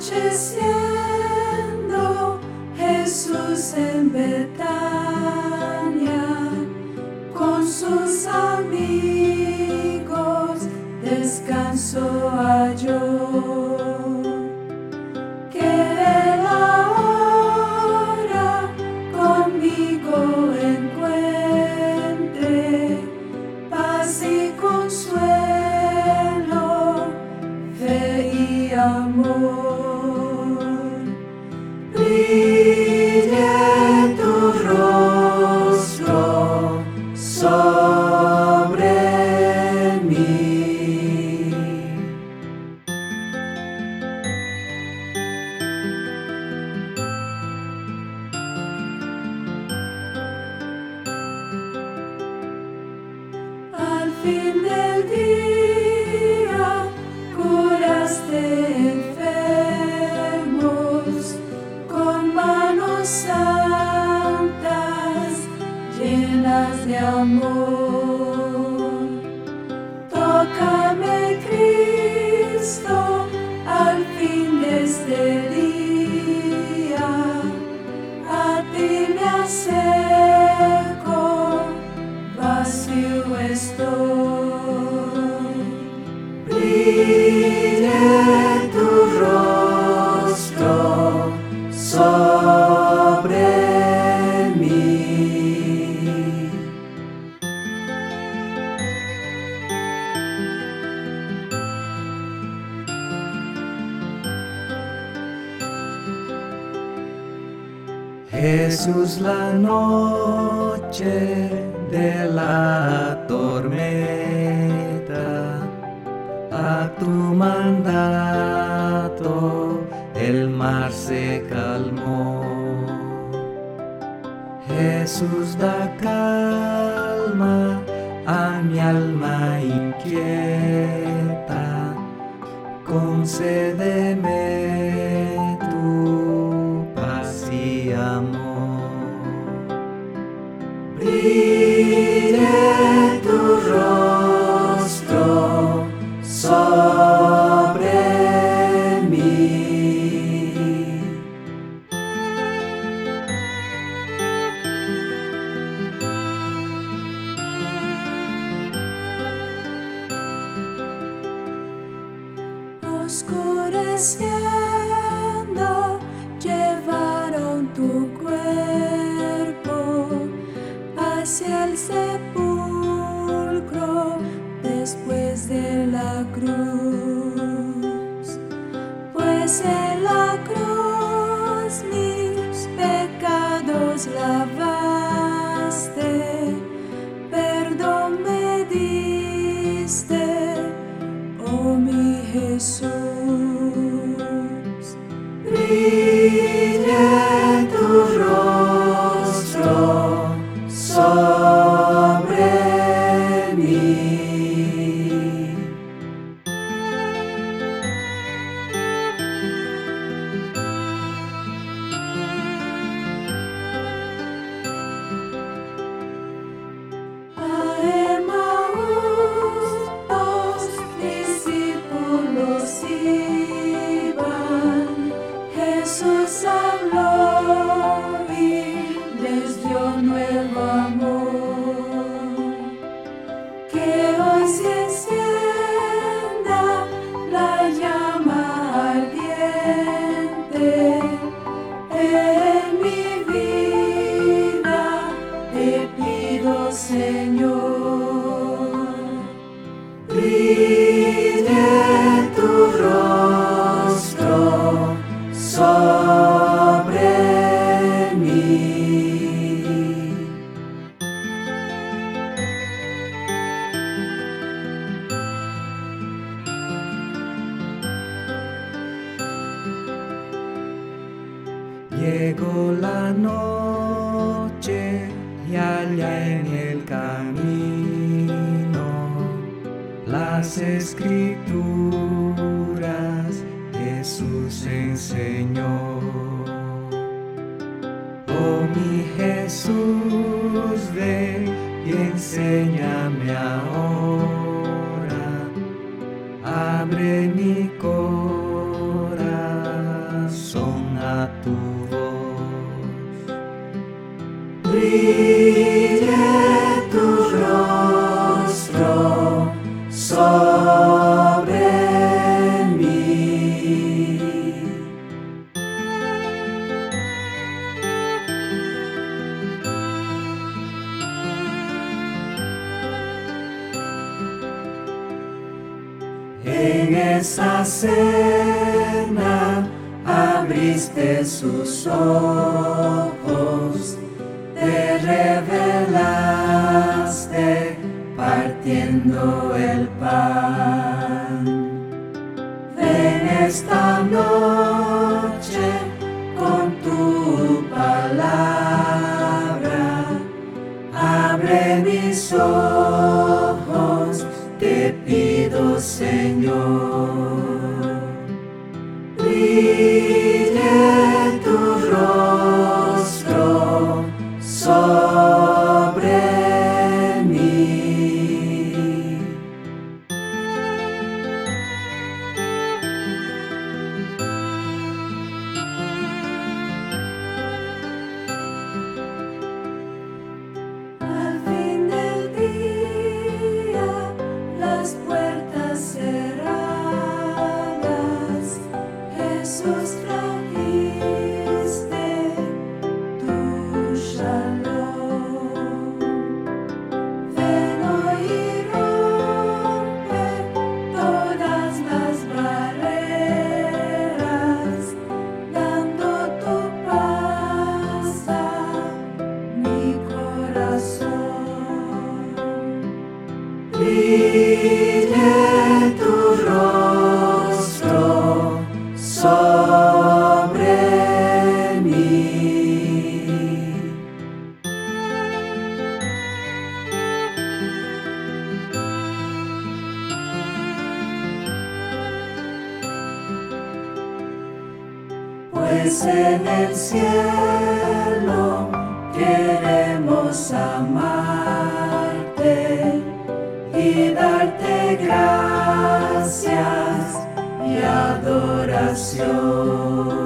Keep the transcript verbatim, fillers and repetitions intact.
Anocheciendo, Jesús en Betania, con sus amigos, descanso halló. Que Él ahora conmigo encuentre paz y consuelo, fe y amor. Brille tu rostro sobre mí. Al fin del día curaste enfermos con manos santas llenas de amor. Tócame, Cristo, al fin de este día, a ti me acerco, vacío estoy. Brille tu rostro sobre mí. Jesús, la noche de la tormenta, a tu mandato el mar se calmó. Jesús, da calma a mi alma inquieta, concédeme tu paz y amor. Brille tu rostro sobre mí. Oscureciendo, llevaron tu cuerpo hacia el sepulcro después de la cruz. Pues en la cruz mis pecados lavaste, perdón me diste, oh mi Jesús. Brille tu rostro sobre mí. A Emaús dos discípulos iban, Jesús habló y les dio nuevo amor. Que hoy se encienda la llama ardiente en mi vida, te pido, Señor. Brille tu rostro sobre mí. Llegó la noche y allá en el camino las escrituras Jesús enseñó. Oh mi Jesús, ven y enséñame ahora, abre mi corazón. tu voz. Brille tu rostro sobre mí. En esa cena abriste sus ojos, te revelaste partiendo el pan. Ven esta noche con tu palabra, abre mis ojos, te pido, Señor. Brille tu rostro sobre mí. Al fin del día, las puertas cerradas, Jesús, trajiste tu shalom. Ven hoy y rompe todas las barreras, dando tu paz a mi corazón. Brille tu rostro sobre mí. Pues en el cielo queremos amarte y darte gracias y adoración.